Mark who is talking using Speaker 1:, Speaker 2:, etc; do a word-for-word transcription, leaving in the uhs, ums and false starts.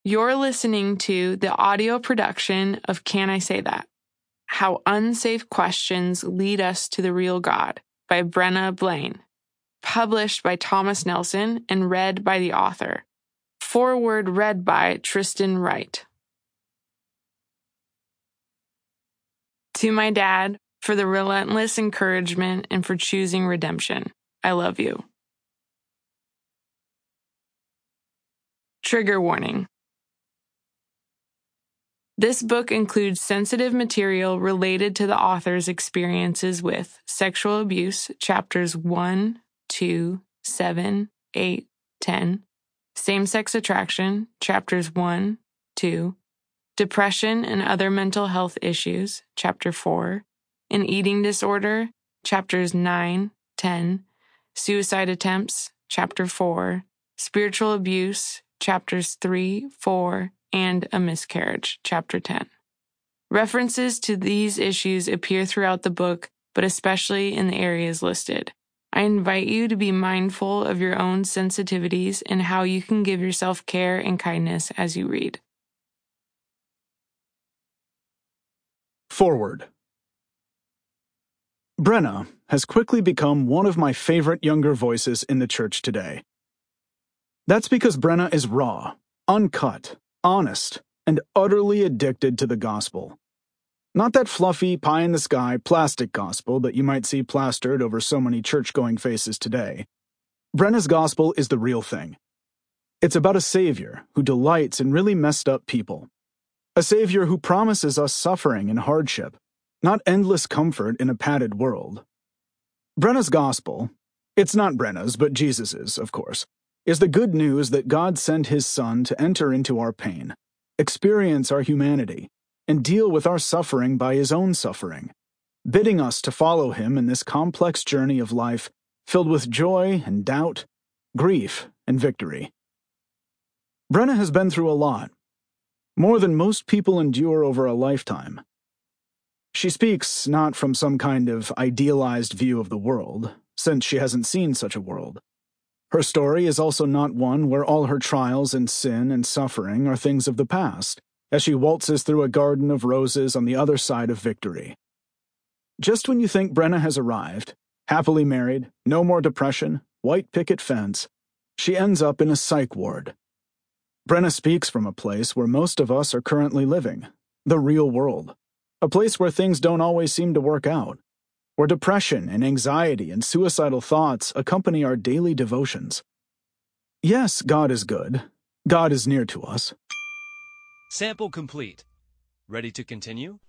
Speaker 1: You're listening to the audio production of Can I Say That? How Unsafe Questions Lead Us to the Real God by Brenna Blaine. Published by Thomas Nelson and read by the author. Foreword read by Tristan Wright. To my dad, for the relentless encouragement and for choosing redemption. I love you. Trigger warning. This book includes sensitive material related to the author's experiences with sexual abuse, chapters one, two, seven, eight, ten, same-sex attraction, chapters one, two, depression and other mental health issues, chapter four, an eating disorder, chapters nine, ten, suicide attempts, chapter four, spiritual abuse, chapters three, four, and a miscarriage, chapter ten. References to these issues appear throughout the book, but especially in the areas listed. I invite you to be mindful of your own sensitivities and how you can give yourself care and kindness as you read.
Speaker 2: Forward. Brenna has quickly become one of my favorite younger voices in the church today. That's because Brenna is raw, uncut, honest, and utterly addicted to the gospel. Not that fluffy, pie-in-the-sky plastic gospel that you might see plastered over so many church-going faces today. Brenna's gospel is the real thing. It's about a Savior who delights in really messed up people. A Savior who promises us suffering and hardship, not endless comfort in a padded world. Brenna's gospel, it's not Brenna's, but Jesus's, of course, is the good news that God sent his Son to enter into our pain, experience our humanity, and deal with our suffering by his own suffering, bidding us to follow him in this complex journey of life filled with joy and doubt, grief and victory. Brenna has been through a lot, more than most people endure over a lifetime. She speaks not from some kind of idealized view of the world, since she hasn't seen such a world. Her story is also not one where all her trials and sin and suffering are things of the past, as she waltzes through a garden of roses on the other side of victory. Just when you think Brenna has arrived, happily married, no more depression, white picket fence, she ends up in a psych ward. Brenna speaks from a place where most of us are currently living, the real world, a place where things don't always seem to work out, where depression and anxiety and suicidal thoughts accompany our daily devotions. Yes, God is good. God is near to us.
Speaker 3: Sample complete. Ready to continue?